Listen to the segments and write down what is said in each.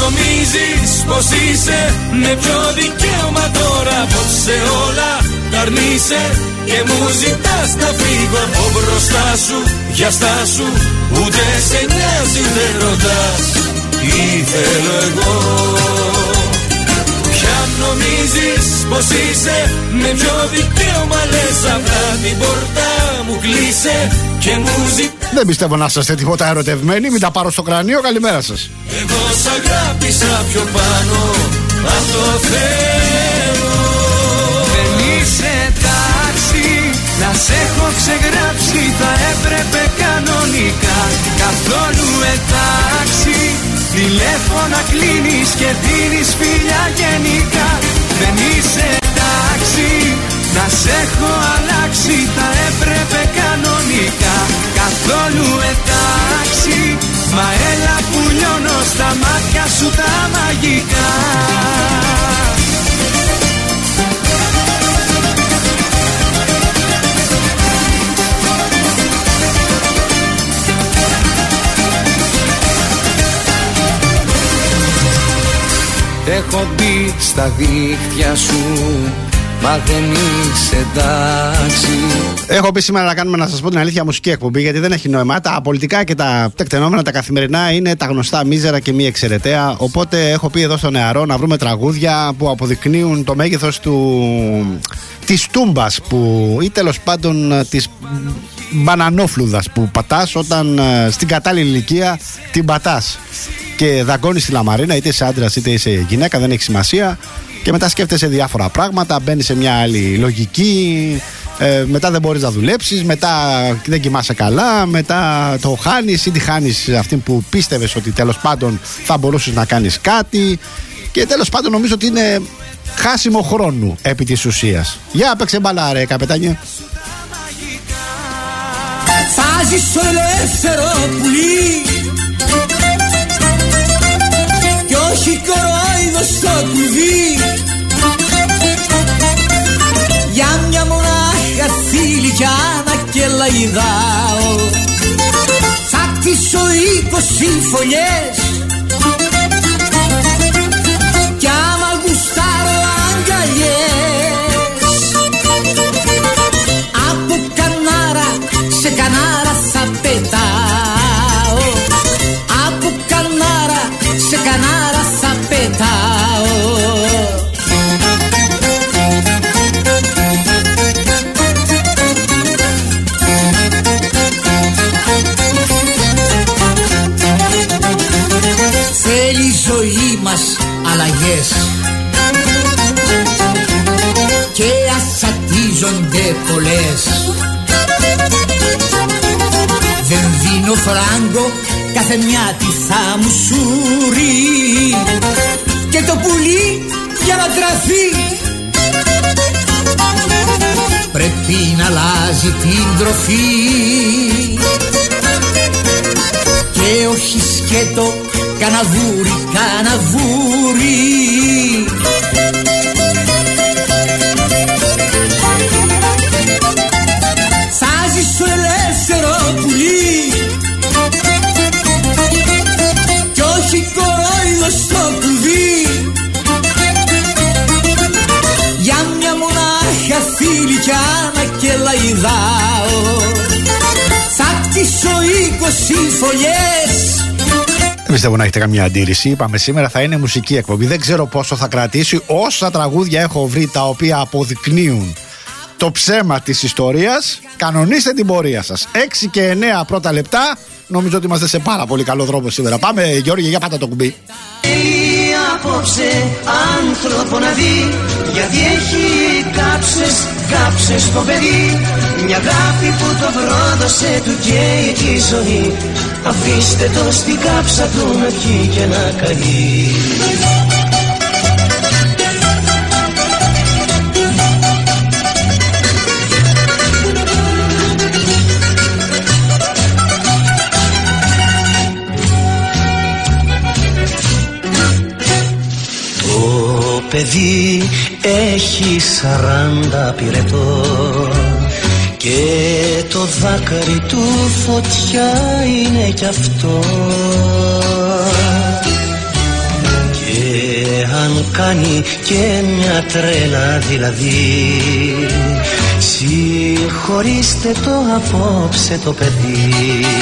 νομίζεις πως είσαι με ποιο δικαίωμα τώρα πως σε όλα τα αρνείσαι και μου ζητάς να φύγω από μπροστά σου, για στάσου, ούτε σε νοιάζει δεν ρωτάς τι θέλω εγώ. Ποια νομίζεις πως είσαι, με ποιο δικαίωμα λες απλά την πόρτα μου κλείσε και μου ζητάς. Δεν πιστεύω να είστε τίποτα ερωτευμένοι, μην τα πάρω στο κρανίο, καλημέρα σας. Εγώ σ' αγάπησα πιο πάνω, αυτό θέλω. Δεν είσαι τάξη, να σε έχω ξεγράψει, θα έπρεπε κανονικά. Καθόλου εντάξει, τηλέφωνα κλείνεις και δίνεις φιλιά γενικά. Δεν είσαι εντάξει, να σε έχω αλλάξει, θα έπρεπε κανονικά. Καθόλου εντάξει, μα έλα που λιώνω στα μάτια σου τα μαγικά. Έχω μπει στα δίχτυα σου, μα δεν είσαι εντάξει. Έχω πει σήμερα να κάνουμε, να σας πω την αλήθεια, μουσική εκπομπή, γιατί δεν έχει νόημα. Τα πολιτικά και τα τεκτενόμενα, τα καθημερινά είναι τα γνωστά μίζερα και μη εξαιρεταία. Οπότε έχω πει εδώ στο νεαρό να βρούμε τραγούδια που αποδεικνύουν το μέγεθος της τούμπας που, ή τέλος πάντων της μπανανόφλουδας που πατάς όταν στην κατάλληλη ηλικία την πατάς και δαγκώνεις τη λαμαρίνα, είτε είσαι άντρας είτε είσαι γυναίκα, δεν έχει σημασία. Και μετά σκέφτεσαι διάφορα πράγματα, μπαίνεις σε μια άλλη λογική, μετά δεν μπορείς να δουλέψεις, μετά δεν κοιμάσαι καλά, μετά το χάνεις ή τη χάνεις αυτή που πίστευες ότι τέλος πάντων θα μπορούσες να κάνεις κάτι. Και τέλος πάντων νομίζω ότι είναι χάσιμο χρόνου επί της ουσίας. Για παίξε μπάλα ρε καπετάνιε. Θα ζήσω ελεύθερο πουλί κι όχι κορόιδο στο κλουβί. Για μια μονάχα θηλυκιά να κελαϊδάω θα κτίσω 20 φωλιές κι άμα γουστάρω αγκαλιές. Από κανάρα σε κανάρα θα πετάω, από κανάρα σε κανάρα θα πετάω. Θέλει η ζωή μας αλλαγές και ασατίζονται πολλές. Δεν δίνω φράγκο, κάθε μια τι θα μου σουρεί και το πουλί για να τραφεί πρέπει να αλλάζει την τροφή και όχι σκέτο καναβούρι, καναβούρι. Θα ζήσω ελεύθερο πουλί κι όχι κορόιδο στο κλουβί. Για μια μονάχα θηλυκιά να κελαϊδάω θα κτίσω 20 φωλιές. Δεν πιστεύω να έχετε καμία αντίρρηση. Είπαμε σήμερα θα είναι μουσική εκπομπή. Δεν ξέρω πόσο θα κρατήσει. Όσα τραγούδια έχω βρει τα οποία αποδεικνύουν το ψέμα της ιστορίας, κανονίστε την πορεία σας. 6 και 9 πρώτα λεπτά. Νομίζω ότι είμαστε σε πάρα πολύ καλό δρόμο σήμερα. Πάμε Γιώργη, για πάτα το κουμπί. Απόψε άνθρωπο να δει, γιατί έχει κάψες το παιδί. Μια αγάπη που το πρόδωσε του καίει τη ζωή. Αφήστε το στην κάψα του να πιει και να καεί. Το παιδί έχει 40 πυρετό και το δάκρυ του φωτιά είναι κι αυτό. κάνει και μια τρέλα δηλαδή. Συγχωρήστε το απόψε το παιδί.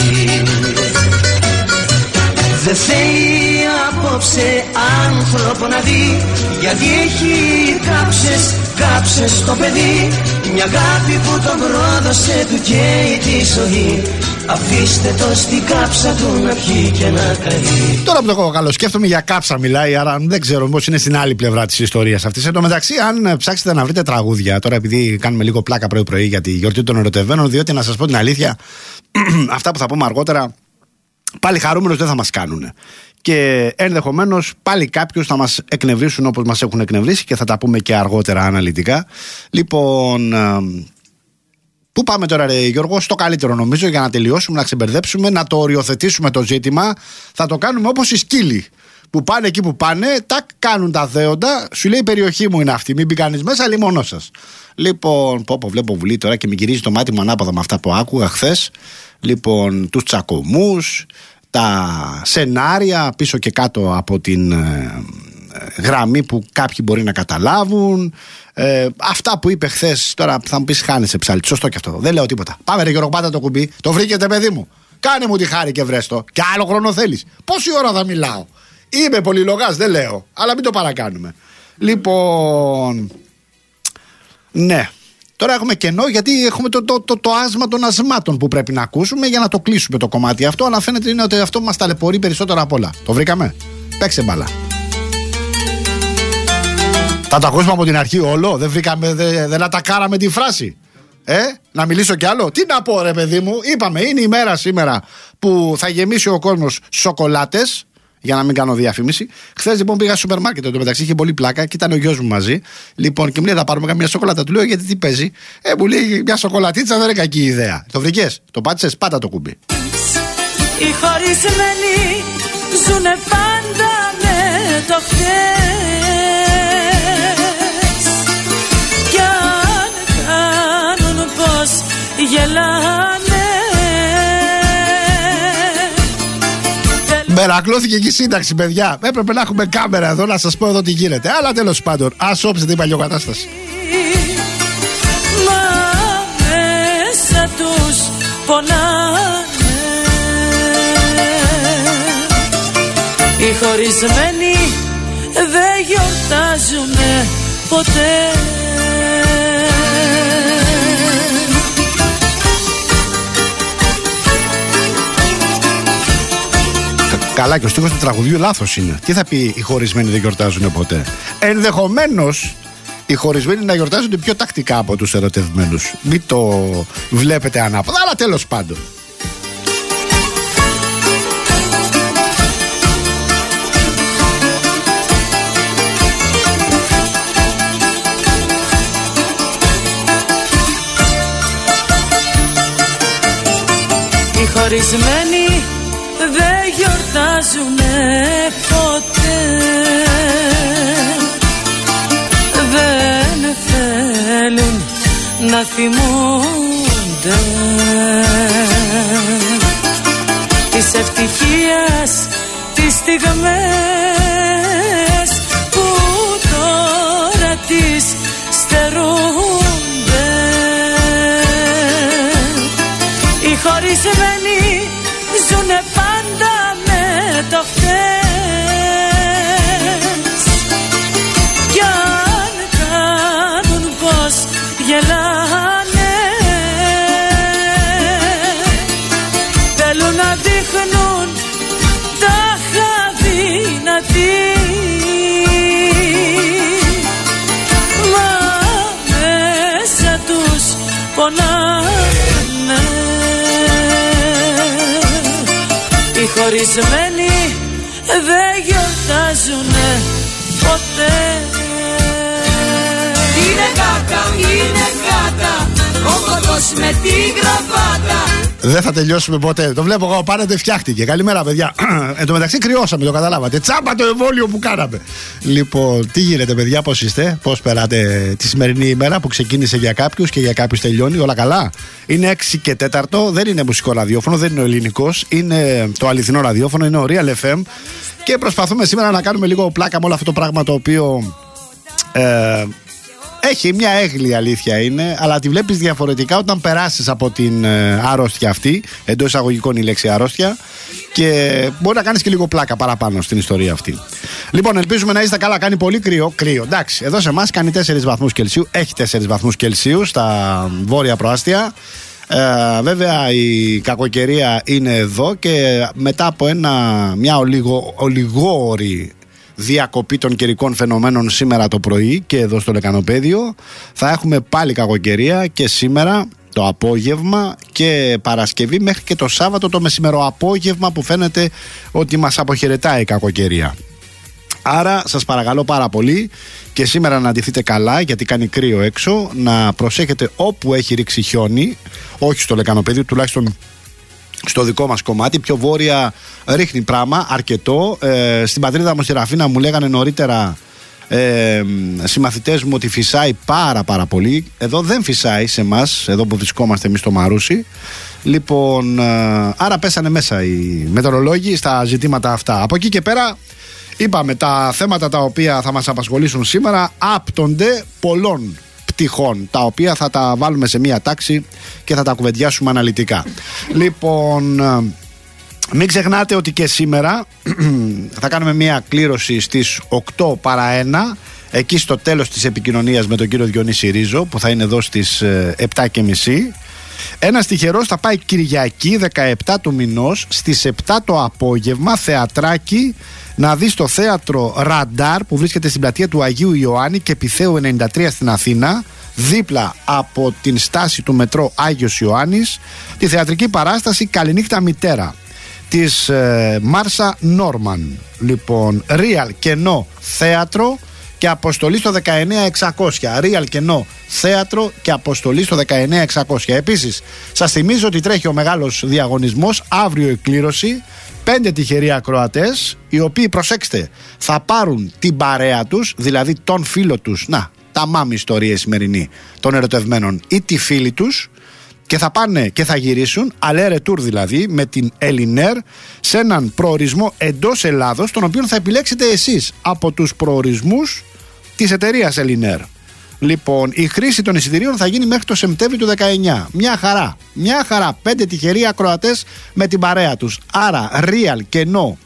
Δεν θέλει απόψε άνθρωπο να δει, γιατί έχει κάψες το παιδί. Μια αγάπη που τον πρόδωσε του καίει τη ζωή. Αφήστε το στην κάψα του να πιει και να καεί. Τώρα που το καλοσκέφτομαι, για κάψα μιλάει, άρα δεν ξέρω μήπως είναι στην άλλη πλευρά της ιστορίας αυτής. Εν τω μεταξύ, αν ψάξετε να βρείτε τραγούδια, τώρα επειδή κάνουμε λίγο πλάκα πρωί-πρωί για τη γιορτή των ερωτευμένων, διότι να σας πω την αλήθεια, αυτά που θα πούμε αργότερα πάλι χαρούμενος δεν θα μας κάνουν. Και ενδεχομένως πάλι κάποιους θα μας εκνευρίσουν όπως μας έχουν εκνευρίσει και θα τα πούμε και αργότερα αναλυτικά. Λοιπόν, πού πάμε τώρα, ρε Γιώργο? Στο καλύτερο νομίζω, για να τελειώσουμε, να ξεμπερδέψουμε, να το οριοθετήσουμε το ζήτημα. Θα το κάνουμε όπως οι σκύλοι που πάνε εκεί που πάνε, τάκ, κάνουν τα δέοντα. Σου λέει η περιοχή μου είναι αυτή, μην μπει κανείς μέσα, λιμονό σας. Λοιπόν, βλέπω Βουλή τώρα και με γυρίζει το μάτι μου ανάποδα με αυτά που άκουγα χθες. Λοιπόν, τους τσακωμούς, τα σενάρια πίσω και κάτω από την γραμμή που κάποιοι μπορεί να καταλάβουν. Αυτά που είπε χθες, τώρα θα μου πεις χάνεσαι ψάλτη. Σωστό και αυτό. Δεν λέω τίποτα. Πάμε ρε Γιώργο, πάτα το κουμπί. Το βρήκετε, παιδί μου. Κάνε μου τη χάρη και βρες το. Και άλλο χρόνο θέλεις. Πόση ώρα θα μιλάω? Είμαι πολυλογάς, δεν λέω. Αλλά μην το παρακάνουμε. Λοιπόν, ναι. Τώρα έχουμε κενό, γιατί έχουμε το άσμα των ασμάτων που πρέπει να ακούσουμε για να το κλείσουμε το κομμάτι αυτό. Αλλά φαίνεται είναι ότι αυτό μας ταλαιπωρεί περισσότερο απ' όλα. Το βρήκαμε? Παίξε μπάλα. Θα το ακούσουμε από την αρχή όλο? Δεν βρήκαμε, δεν ατακάραμε τη φράση? Να μιλήσω κι άλλο? Τι να πω ρε παιδί μου? Είπαμε, είναι η μέρα σήμερα που θα γεμίσει ο κόσμος σοκολάτες. Για να μην κάνω διαφήμιση. Χθες λοιπόν πήγα στο σούπερ μάρκετ, το μεταξύ είχε πολύ πλάκα και ήταν ο γιος μου μαζί. Λοιπόν, και μου λέει θα πάρουμε καμία σοκολάτα. Του λέω γιατί τι παίζει? Μου λέει μια σοκολατίτσα δεν είναι κακή ιδέα. Το βρήκες? Το πάτησες? Πάτα το κουμπί. Οι χωρισμένοι ζουνε πάντα με το χθες. Κι αν κάνουν πως γελάνε. Μερακλώθηκε εκεί η σύνταξη, παιδιά. Έπρεπε να έχουμε κάμερα εδώ να σας πω εδώ τι γίνεται. Αλλά τέλος πάντων, ας όψετε την παλιοκατάσταση. Μα μέσα τους πονάνε. Οι χωρισμένοι δεν γιορτάζουνε ποτέ. Καλά, και ο στίχος του τραγουδιού λάθος είναι. Τι θα πει οι χωρισμένοι δεν γιορτάζουν ποτέ? Ενδεχομένως οι χωρισμένοι να γιορτάζονται πιο τακτικά από τους ερωτευμένους. Μην το βλέπετε ανάποδα, αλλά τέλος πάντων. Οι χωρισμένοι δεν γιορτάζουνε ποτέ. Δεν θέλουν να θυμούνται της ευτυχίας τις στιγμές που τώρα τις στερούνται. Οι χωρισμένοι ζουνε πάντα με το χθες. Κι αν κάνουν πως γελάνε, θέλουν να δείχνουν τα χαδυνατή. Μα μέσα τους πονάνε. Οι χωρισμένοι δεν γιορτάζουνε ποτέ. Είναι γάτα, ο κοτός με τη γραβάτα. Δεν θα τελειώσουμε ποτέ. Το βλέπω εγώ, πάρετε, φτιάχτηκε. Καλημέρα, παιδιά. Εν τω μεταξύ κρυώσαμε, το καταλάβατε. Τσάμπα το εμβόλιο που κάναμε. Λοιπόν, τι γίνεται, παιδιά, πώς είστε, πώς περάτε τη σημερινή ημέρα που ξεκίνησε για κάποιους και για κάποιους τελειώνει, όλα καλά? Είναι 6 και 4, δεν είναι μουσικό ραδιόφωνο, δεν είναι ο ελληνικός, είναι το αληθινό ραδιόφωνο, είναι ο Real FM. Και προσπαθούμε σήμερα να κάνουμε λίγο πλάκα με όλο αυτό το πράγμα το οποίο. Έχει μια έγκλη, αλήθεια είναι, αλλά τη βλέπεις διαφορετικά όταν περάσεις από την αρρώστια αυτή, εντός εισαγωγικών η λέξη αρρώστια, και μπορεί να κάνεις και λίγο πλάκα παραπάνω στην ιστορία αυτή. Λοιπόν, ελπίζουμε να είστε καλά. Κάνει πολύ κρύο. Εντάξει, εδώ σε εμάς κάνει 4 βαθμούς Κελσίου. Έχει 4 βαθμούς Κελσίου στα βόρεια προάστια. Βέβαια η κακοκαιρία είναι εδώ και μετά από μια ολιγόωρη διακοπή των καιρικών φαινομένων σήμερα το πρωί και εδώ στο Λεκανοπέδιο θα έχουμε πάλι κακοκαιρία και σήμερα το απόγευμα και Παρασκευή μέχρι και το Σάββατο το μεσημεροαπόγευμα που φαίνεται ότι μας αποχαιρετάει η κακοκαιρία. Άρα σας παρακαλώ πάρα πολύ και σήμερα να ντυθείτε καλά γιατί κάνει κρύο έξω, να προσέχετε όπου έχει ρίξει χιόνι, όχι στο Λεκανοπέδιο, τουλάχιστον στο δικό μας κομμάτι. Πιο βόρεια ρίχνει πράγμα αρκετό. Στην πατρίδα μου στη Ραφίνα μου λέγανε νωρίτερα συμμαθητές μου ότι φυσάει πάρα πολύ. Εδώ δεν φυσάει σε εμάς, εδώ που βρισκόμαστε εμείς στο Μαρούσι. Λοιπόν, άρα πέσανε μέσα οι μετεωρολόγοι στα ζητήματα αυτά. Από εκεί και πέρα είπαμε, τα θέματα τα οποία θα μας απασχολήσουν σήμερα άπτονται πολλών πτυχών, τα οποία θα τα βάλουμε σε μία τάξη και θα τα κουβεντιάσουμε αναλυτικά. Λοιπόν, μην ξεχνάτε ότι και σήμερα θα κάνουμε μία κλήρωση στις 8 παρά 1, εκεί στο τέλος της επικοινωνίας με τον κύριο Διονύση Ρίζο, που θα είναι εδώ στις 7:30. Ένας τυχερός θα πάει Κυριακή 17 του μηνός στις 7 το απόγευμα θεατράκι να δει στο θέατρο Ραντάρ που βρίσκεται στην πλατεία του Αγίου Ιωάννη και Πειθαίου 93 στην Αθήνα, δίπλα από την στάση του μετρό Άγιος Ιωάννης, τη θεατρική παράσταση Καληνύχτα Μητέρα της Μάρσα Νόρμαν. Λοιπόν, Real Κενό Θέατρο και αποστολή στο 19600. Real Κενό Θέατρο και αποστολή στο 19600. Επίσης, σας θυμίζω ότι τρέχει ο μεγάλος διαγωνισμός, αύριο η κλήρωση. 5 τυχεροί ακροατές, οι οποίοι, προσέξτε, θα πάρουν την παρέα τους, δηλαδή τον φίλο τους, τα μάμη ιστορία σημερινή των ερωτευμένων ή τη φίλη τους, και θα πάνε και θα γυρίσουν aller retour δηλαδή με την Elinair σε έναν προορισμό εντός Ελλάδος, τον οποίο θα επιλέξετε εσείς από τους προορισμούς της εταιρείας Elinair. Λοιπόν, η χρήση των εισιτηρίων θα γίνει μέχρι το Σεπτέμβριο του 19. Μια χαρά, 5 τυχεροί ακροατές με την παρέα τους. Άρα, Real Κενό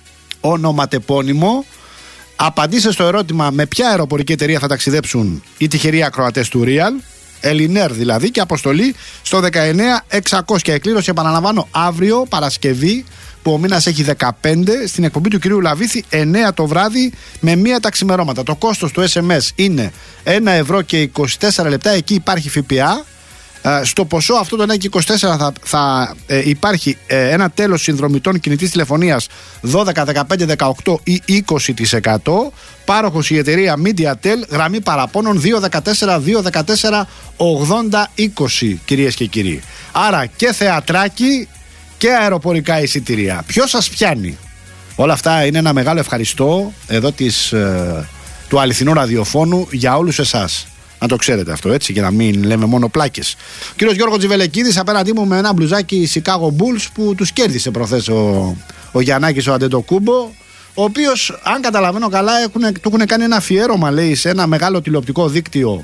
ονοματεπώνυμο. Απαντήστε στο ερώτημα με ποια αεροπορική εταιρεία θα ταξιδέψουν οι τυχεροί ακροατές του Real, Elinair δηλαδή, και αποστολή στο 19600. Εκκλήρωση, επαναλαμβάνω, αύριο Παρασκευή, που ο μήνας έχει 15, στην εκπομπή του κυρίου Λαβίθη 9 το βράδυ με 1 τα ξημερώματα. Το κόστος του SMS είναι 1 ευρώ και 24 λεπτά, εκεί υπάρχει ΦΠΑ. Στο ποσό αυτό το 1 και 24 θα υπάρχει ένα τέλος συνδρομητών κινητής τηλεφωνίας 12, 15, 18 ή 20%. Πάροχος η εταιρεία MediaTel, γραμμή παραπώνων 214 214 80 20, κυρίες και κύριοι. Άρα και θεατράκι και αεροπορικά εισιτήρια. Ποιος σας πιάνει? Όλα αυτά είναι ένα μεγάλο ευχαριστώ εδώ του αληθινού ραδιοφώνου για όλους εσάς. Να το ξέρετε αυτό, έτσι, για να μην λέμε μόνο πλάκες. Ο κύριος Γιώργος Τζιβελεκίδης απέναντί μου με ένα μπλουζάκι Chicago Bulls που τους κέρδισε προχθές ο Γιαννάκης ο Αντετοκούμπο, ο οποίος, αν καταλαβαίνω καλά, του έχουν κάνει ένα αφιέρωμα, λέει, σε ένα μεγάλο τηλεοπτικό δίκτυο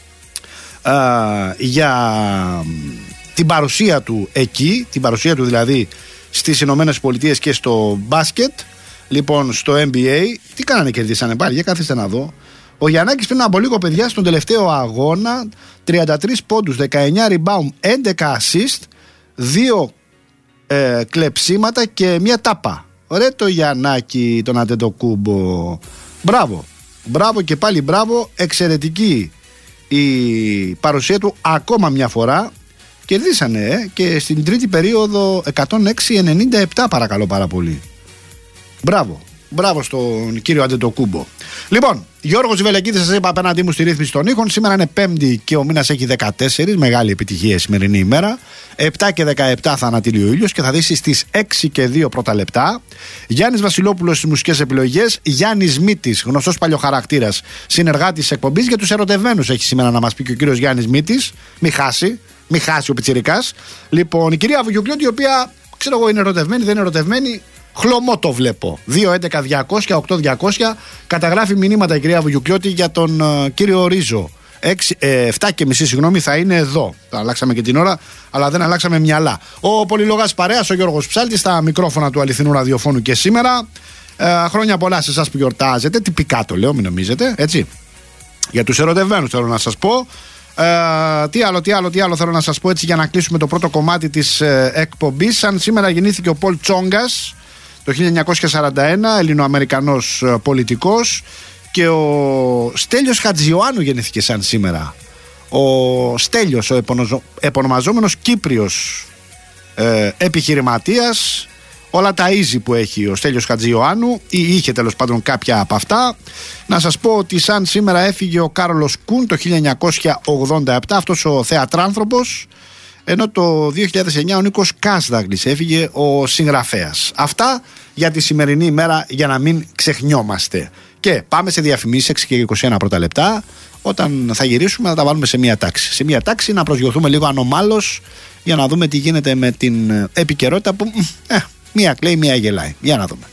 για την παρουσία του εκεί, την παρουσία του δηλαδή στις Ηνωμένες Πολιτείες και στο μπάσκετ. Λοιπόν, στο NBA, τι κάνανε, κερδίσανε πάλι? Για καθίστε να δω. Ο Γιαννάκης πριν από λίγο, παιδιά, στον τελευταίο αγώνα 33 πόντους, 19 rebound, 11 assist, 2 κλεψίματα και 1 τάπα. Ωραία το Γιαννάκη, τον Αντετοκούμπο. Μπράβο και πάλι μπράβο. Εξαιρετική η παρουσία του ακόμα μια φορά. Κερδίσανε και στην τρίτη περίοδο 106-97, παρακαλώ πάρα πολύ. Μπράβο. Μπράβο στον κύριο Αντετοκούμπο. Λοιπόν, Γιώργος Βελεκίδης, σας είπα, απέναντί μου στη ρύθμιση των ήχων. Σήμερα είναι Πέμπτη και ο μήνας έχει 14. Μεγάλη επιτυχία η σημερινή ημέρα. 7 και 17 θα ανατείλει ο ήλιος και θα δύσει στις 6 και 2 πρώτα λεπτά. Γιάννης Βασιλόπουλος στις μουσικές επιλογές. Γιάννης Μήτης, γνωστός παλιοχαρακτήρας, συνεργάτης της εκπομπής. Για τους ερωτευμένους έχει σήμερα να μας πει και ο κύριος Γιάννης Μήτης. Μη χάσει ο πιτσιρικάς. Λοιπόν, η κυρία Βουγιουκλιώτη, η οποία ξέρω εγώ είναι ερωτευμένη, δεν είναι ερωτευμένη. Χλωμό το βλέπω. 2-11-200-8-200. Καταγράφει μηνύματα η κυρία Βουγιουκλιώτη για τον κύριο Ρίζο. 7:30 συγγνώμη, θα είναι εδώ. Αλλάξαμε και την ώρα, αλλά δεν αλλάξαμε μυαλά. Ο πολυλογάς παρέας, ο Γιώργος Ψάλτης, στα μικρόφωνα του αληθινού ραδιοφώνου και σήμερα. Χρόνια πολλά σε εσάς που γιορτάζετε. Τυπικά το λέω, μην νομίζετε, έτσι. Για τους ερωτευμένους θέλω να σας πω. Τι άλλο θέλω να σας πω έτσι για να κλείσουμε το πρώτο κομμάτι της εκπομπής. Σαν σήμερα γεννήθηκε ο Πολ Τσόγκας το 1941, Ελληνοαμερικανός πολιτικός, και ο Στέλιος Χατζιωάννου γεννήθηκε σαν σήμερα. Ο Στέλιος, ο επωνομαζόμενος Κύπριος επιχειρηματίας, όλα τα easy που έχει ο Στέλιος Χατζιωάννου, ή είχε τέλος πάντων κάποια από αυτά. Να σας πω ότι σαν σήμερα έφυγε ο Κάρολος Κούν το 1987, αυτός ο θεατράνθρωπος, ενώ το 2009 ο Νίκος Κάσδαγλης έφυγε, ο συγγραφέας. Αυτά για τη σημερινή ημέρα, για να μην ξεχνιόμαστε. Και πάμε σε διαφημίσεις, 6 και 21 πρώτα λεπτά. Όταν θα γυρίσουμε θα τα βάλουμε σε μία τάξη. Σε μία τάξη να προσγειωθούμε λίγο ανομάλως για να δούμε τι γίνεται με την επικαιρότητα που μία κλαίει, μία γελάει. Για να δούμε.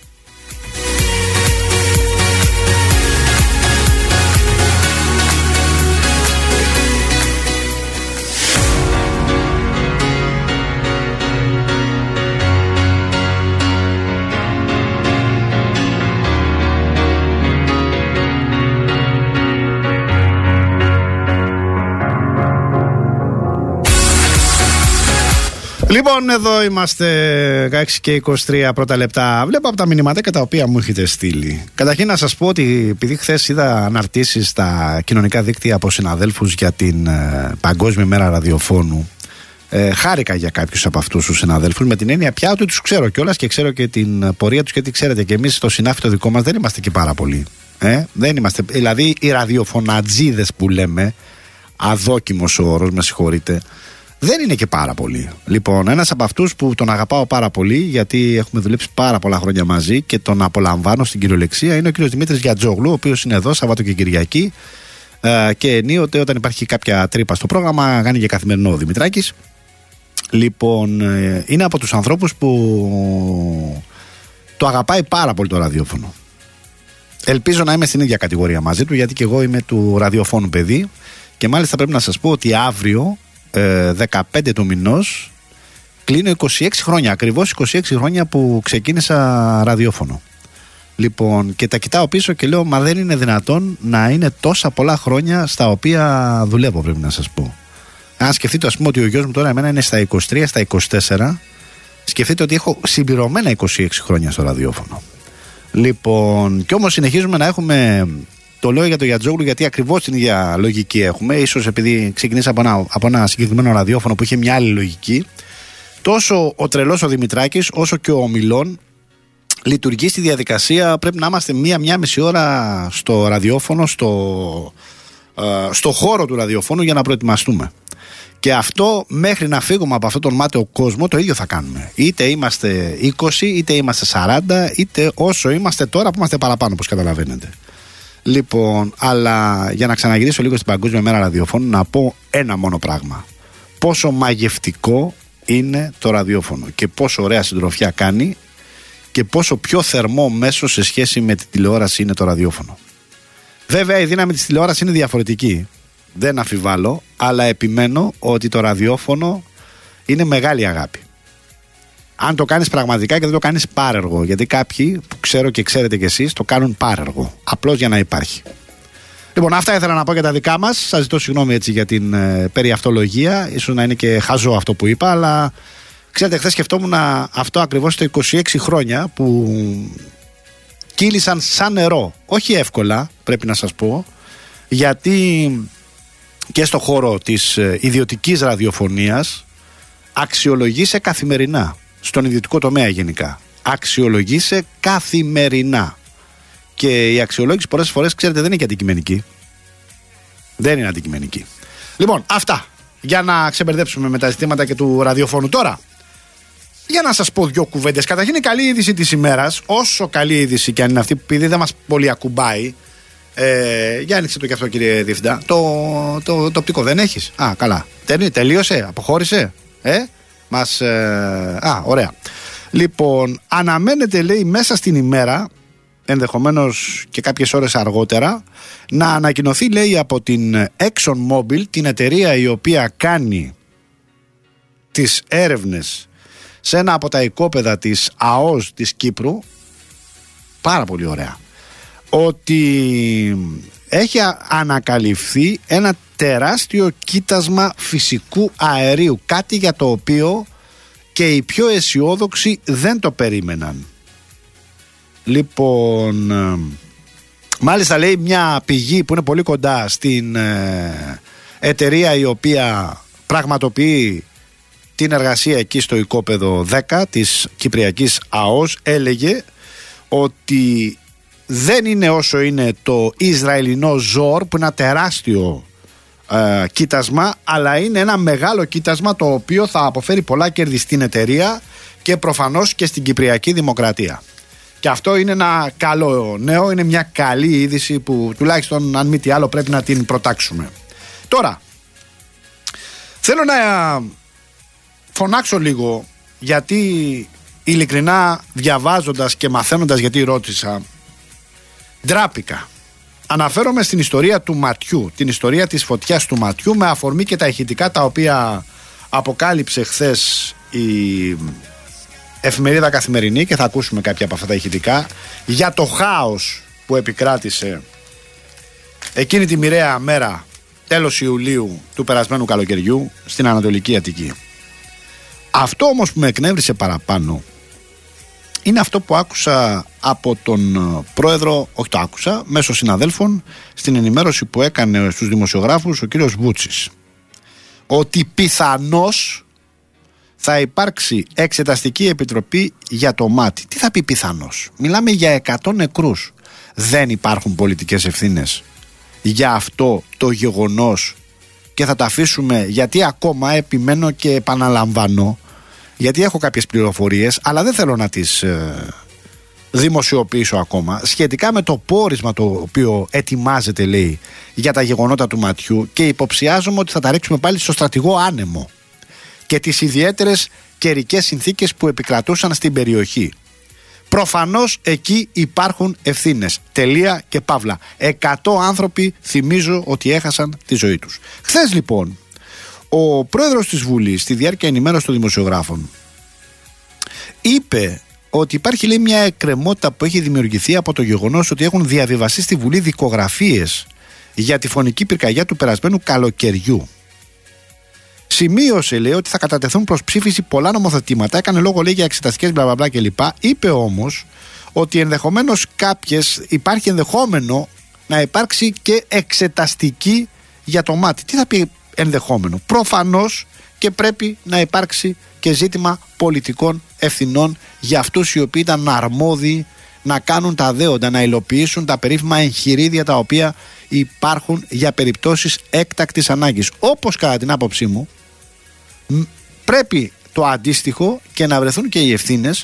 Λοιπόν, εδώ είμαστε 16 και 23 πρώτα λεπτά. Βλέπω από τα μηνυματάκια τα οποία μου έχετε στείλει. Καταρχήν να σας πω ότι επειδή χθες είδα αναρτήσεις στα κοινωνικά δίκτυα από συναδέλφους για την Παγκόσμια Μέρα Ραδιοφώνου, χάρηκα για κάποιους από αυτούς τους συναδέλφους, με την έννοια πια ότι τους ξέρω κιόλας και ξέρω και την πορεία τους, γιατί ξέρετε και εμείς στο συνάφι το δικό μας δεν είμαστε και πάρα πολλοί. Δεν είμαστε, δηλαδή οι ραδιοφωνατζίδες που λέμε, αδόκιμος ο όρος, με συγχωρείτε, δεν είναι και πάρα πολύ. Λοιπόν, ένας από αυτούς που τον αγαπάω πάρα πολύ, γιατί έχουμε δουλέψει πάρα πολλά χρόνια μαζί και τον απολαμβάνω στην κυριολεξία, είναι ο κύριος Δημήτρης Γιατζόγλου, ο οποίος είναι εδώ Σαββάτο και Κυριακή. Και ενίοτε όταν υπάρχει κάποια τρύπα στο πρόγραμμα, κάνει και καθημερινό ο Δημητράκης. Λοιπόν, είναι από τους ανθρώπους που το αγαπάει πάρα πολύ το ραδιόφωνο. Ελπίζω να είμαι στην ίδια κατηγορία μαζί του, γιατί και εγώ είμαι του ραδιοφώνου παιδί. Και μάλιστα πρέπει να σας πω ότι αύριο, 15 του μηνός, κλείνω 26 χρόνια, ακριβώς 26 χρόνια που ξεκίνησα ραδιόφωνο. Λοιπόν, και τα κοιτάω πίσω και λέω, μα δεν είναι δυνατόν να είναι τόσα πολλά χρόνια στα οποία δουλεύω, πρέπει να σας πω. Αν σκεφτείτε, ας πούμε, ότι ο γιος μου τώρα εμένα είναι στα 23, στα 24, σκεφτείτε ότι έχω συμπληρωμένα 26 χρόνια στο ραδιόφωνο. Λοιπόν, και όμως συνεχίζουμε να έχουμε. Το λέω για το Γιατζόγλου γιατί ακριβώς την ίδια λογική έχουμε. Ίσως επειδή ξεκινήσα από ένα συγκεκριμένο ραδιόφωνο που είχε μια άλλη λογική. Τόσο ο τρελός ο Δημητράκης, όσο και ο Μιλών, λειτουργεί στη διαδικασία. Πρέπει να είμαστε μία μισή ώρα στο ραδιόφωνο, στο χώρο του ραδιοφώνου για να προετοιμαστούμε. Και αυτό μέχρι να φύγουμε από αυτόν τον μάταιο κόσμο το ίδιο θα κάνουμε. Είτε είμαστε 20, είτε είμαστε 40, είτε όσο είμαστε τώρα που είμαστε παραπάνω, όπως καταλαβαίνετε. Λοιπόν, αλλά για να ξαναγυρίσω λίγο στην Παγκόσμια Μέρα Ραδιοφώνου, να πω ένα μόνο πράγμα. Πόσο μαγευτικό είναι το ραδιόφωνο και πόσο ωραία συντροφιά κάνει και πόσο πιο θερμό μέσο σε σχέση με τη τηλεόραση είναι το ραδιόφωνο. Βέβαια η δύναμη της τηλεόρασης είναι διαφορετική, δεν αμφιβάλλω, αλλά επιμένω ότι το ραδιόφωνο είναι μεγάλη αγάπη. Αν το κάνεις πραγματικά και δεν το κάνεις πάρεργο. Γιατί κάποιοι που ξέρω και ξέρετε κι εσείς το κάνουν πάρεργο. Απλώς για να υπάρχει. Λοιπόν, αυτά ήθελα να πω για τα δικά μας. Σας ζητώ συγγνώμη έτσι για την περιαυτολογία. Ίσως να είναι και χαζό αυτό που είπα. Αλλά ξέρετε, χθες σκεφτόμουν αυτό ακριβώς το 26 χρόνια που κύλησαν σαν νερό. Όχι εύκολα, πρέπει να σας πω. Γιατί και στο χώρο της ιδιωτικής ραδιοφωνίας αξιολογείσαι καθημερινά. Στον ιδιωτικό τομέα γενικά. αξιολογείσαι καθημερινά. Και η αξιολόγηση πολλές φορές, ξέρετε, δεν είναι και αντικειμενική. Δεν είναι αντικειμενική. Λοιπόν, αυτά για να ξεμπερδέψουμε με τα ζητήματα και του ραδιοφώνου. Τώρα, για να σας πω δύο κουβέντες. Καταρχήν, η καλή είδηση της ημέρας, όσο καλή είδηση και αν είναι αυτή, επειδή δεν μας πολύ ακουμπάει. Για άνοιξε το και αυτό, κύριε Διευθυντά. Το οπτικό δεν έχεις? Α, καλά. Τελείωσε, αποχώρησε. Ωραία. Λοιπόν, αναμένεται, λέει, μέσα στην ημέρα, ενδεχομένως και κάποιες ώρες αργότερα, να ανακοινωθεί, λέει, από την ExxonMobil, την εταιρεία η οποία κάνει τις έρευνες σε ένα από τα οικόπεδα της ΑΟΣ της Κύπρου, πάρα πολύ ωραία, ότι έχει ανακαλυφθεί ένα τεράστιο κοίτασμα φυσικού αερίου, κάτι για το οποίο και οι πιο αισιόδοξοι δεν το περίμεναν. Λοιπόν, μάλιστα, λέει, μια πηγή που είναι πολύ κοντά στην εταιρεία η οποία πραγματοποιεί την εργασία εκεί στο οικόπεδο 10 της Κυπριακής ΑΟΣ, έλεγε ότι δεν είναι όσο είναι το Ισραηλινό Ζόρ, που είναι ένα τεράστιο κοίτασμα, αλλά είναι ένα μεγάλο κοίτασμα το οποίο θα αποφέρει πολλά κέρδη στην εταιρεία και προφανώς και στην Κυπριακή Δημοκρατία. Και αυτό είναι ένα καλό νέο, είναι μια καλή είδηση που τουλάχιστον, αν μη τι άλλο, πρέπει να την προτάξουμε. Τώρα, θέλω να φωνάξω λίγο, γιατί ειλικρινά, διαβάζοντας και μαθαίνοντας, γιατί ρώτησα, ντράπηκα. Αναφέρομαι στην ιστορία του ματιού, την ιστορία της φωτιάς του ματιού, με αφορμή και τα ηχητικά τα οποία αποκάλυψε χθες η εφημερίδα Καθημερινή, και θα ακούσουμε κάποια από αυτά τα ηχητικά, για το χάος που επικράτησε εκείνη τη μοιραία μέρα, τέλος Ιουλίου του περασμένου καλοκαιριού, στην Ανατολική Αττική. Αυτό όμως που με εκνεύρισε παραπάνω είναι αυτό που άκουσα από τον πρόεδρο, όχι το άκουσα, μέσω συναδέλφων, στην ενημέρωση που έκανε στους δημοσιογράφους ο κύριος Βούτσης, ότι πιθανώς θα υπάρξει εξεταστική επιτροπή για το μάτι. Τι θα πει πιθανώς? Μιλάμε για 100 νεκρούς. Δεν υπάρχουν πολιτικές ευθύνες για αυτό το γεγονός, και θα τα αφήσουμε, γιατί ακόμα επιμένω και επαναλαμβάνω, γιατί έχω κάποιες πληροφορίες, αλλά δεν θέλω να τις δημοσιοποιήσω ακόμα, σχετικά με το πόρισμα το οποίο ετοιμάζεται, λέει, για τα γεγονότα του ματιού, και υποψιάζομαι ότι θα τα ρίξουμε πάλι στο στρατηγό άνεμο και τις ιδιαίτερες καιρικές συνθήκες που επικρατούσαν στην περιοχή. Προφανώς εκεί υπάρχουν ευθύνες. Τελεία και παύλα. 100 άνθρωποι, θυμίζω, ότι έχασαν τη ζωή τους. Χθες, λοιπόν, ο πρόεδρος της Βουλής, στη διάρκεια ενημέρωσης των δημοσιογράφων, είπε ότι υπάρχει, λέει, μια εκκρεμότητα που έχει δημιουργηθεί από το γεγονός ότι έχουν διαβιβαστεί στη Βουλή δικογραφίες για τη φωνική πυρκαγιά του περασμένου καλοκαιριού. Σημείωσε, λέει, ότι θα κατατεθούν προς ψήφιση πολλά νομοθετήματα. Έκανε λόγο, λέει, για εξεταστικές μπλα κλπ. Είπε όμως ότι ενδεχομένως υπάρχει ενδεχόμενο να υπάρξει και εξεταστική για το μάτι. Τι θα πει ενδεχόμενο? Προφανώς και πρέπει να υπάρξει και ζήτημα πολιτικών ευθυνών για αυτούς οι οποίοι ήταν αρμόδιοι να κάνουν τα δέοντα, να υλοποιήσουν τα περίφημα εγχειρίδια τα οποία υπάρχουν για περιπτώσεις έκτακτης ανάγκης. Όπως, κατά την άποψή μου, πρέπει το αντίστοιχο και να βρεθούν και οι ευθύνες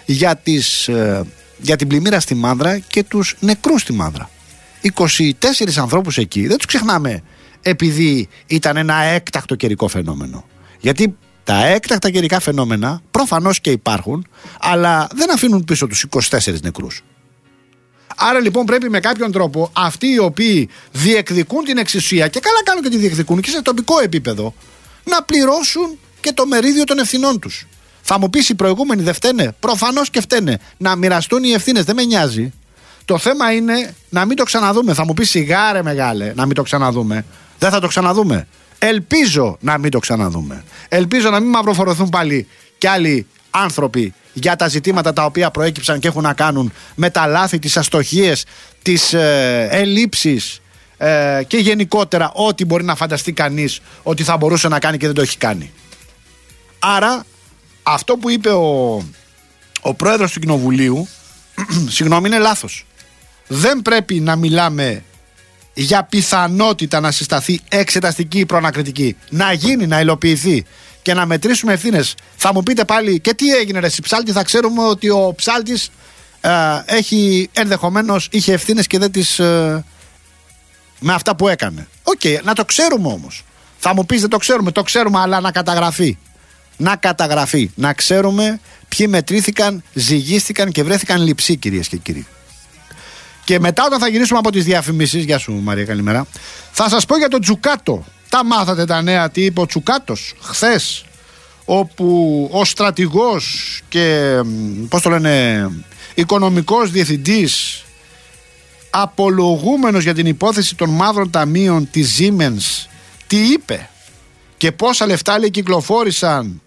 για την πλημμύρα στη Μάνδρα και τους νεκρούς στη Μάνδρα. 24 ανθρώπους εκεί, δεν τους ξεχνάμε επειδή ήταν ένα έκτακτο καιρικό φαινόμενο. Γιατί τα έκτακτα καιρικά φαινόμενα προφανώς και υπάρχουν, αλλά δεν αφήνουν πίσω τους 24 νεκρούς. Άρα, λοιπόν, πρέπει με κάποιον τρόπο αυτοί οι οποίοι διεκδικούν την εξουσία, και καλά κάνουν και τη διεκδικούν και σε τοπικό επίπεδο, να πληρώσουν και το μερίδιο των ευθυνών τους. Θα μου πεις, οι προηγούμενοι δεν φταίνε? Προφανώς και φταίνε. Να μοιραστούν οι ευθύνες, δεν με νοιάζει. Το θέμα είναι να μην το ξαναδούμε. Θα μου πεις, σιγά ρε μεγάλε, να μην το ξαναδούμε. Δεν θα το ξαναδούμε. Ελπίζω να μην το ξαναδούμε. Ελπίζω να μην μαυροφορωθούν πάλι κι άλλοι άνθρωποι για τα ζητήματα τα οποία προέκυψαν και έχουν να κάνουν με τα λάθη, τις αστοχίες, τις ελλείψεις και γενικότερα ό,τι μπορεί να φανταστεί κανείς ότι θα μπορούσε να κάνει και δεν το έχει κάνει. Άρα αυτό που είπε ο ο πρόεδρος του Κοινοβουλίου, συγγνώμη, είναι λάθος. Δεν πρέπει να μιλάμε για πιθανότητα να συσταθεί εξεταστική προανακριτική. Να γίνει, να υλοποιηθεί και να μετρήσουμε ευθύνες. Θα μου πείτε πάλι, και τι έγινε ρε Ψάλτη? Θα ξέρουμε ότι ο Ψάλτης ενδεχομένως είχε ευθύνες και δεν τις με αυτά που έκανε. Οκ, να το ξέρουμε όμως. Θα μου πεις δεν το ξέρουμε, το ξέρουμε, αλλά να καταγραφεί. Να καταγραφεί, να ξέρουμε ποιοι μετρήθηκαν, ζυγίστηκαν και βρέθηκαν λειψοί, κυρίες και κύριοι. Και μετά, όταν θα γυρίσουμε από τις διαφημίσεις, γεια σου Μαρία, καλημέρα, θα σας πω για τον Τζουκάτο. Τα μάθατε τα νέα, τι είπε ο Τσουκάτος χθες, όπου ο στρατηγός και πώς το λένε, οικονομικός διευθυντής, απολογούμενος για την υπόθεση των μαύρων ταμείων της Siemens, τι είπε και πόσα λεφτά λέει κυκλοφόρησαν?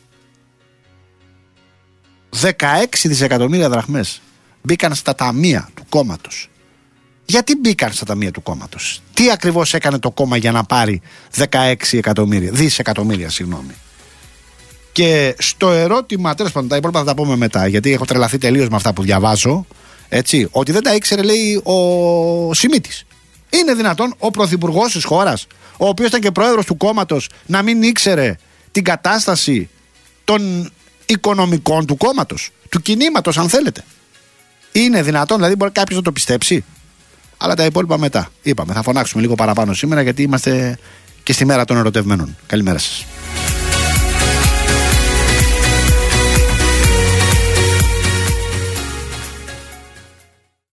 16 δισεκατομμύρια δραχμές μπήκαν στα ταμεία του κόμματος. Γιατί μπήκαν στα ταμεία του κόμματος? Τι ακριβώς έκανε το κόμμα για να πάρει 16 δισεκατομμύρια, συγγνώμη. Και στο ερώτημα, τέλος πάντων, τα υπόλοιπα θα τα πούμε μετά, γιατί έχω τρελαθεί τελείως με αυτά που διαβάζω, έτσι, ότι δεν τα ήξερε, λέει, ο Σιμίτης. Είναι δυνατόν ο πρωθυπουργός της χώρας, ο οποίος ήταν και πρόεδρος του κόμματος, να μην ήξερε την κατάσταση των οικονομικών του κόμματος, του κινήματος, αν θέλετε? Είναι δυνατόν, δηλαδή μπορεί κάποιος να το πιστέψει? Αλλά τα υπόλοιπα μετά. Είπαμε, θα φωνάξουμε λίγο παραπάνω σήμερα, γιατί είμαστε και στη μέρα των ερωτευμένων. Καλημέρα σας.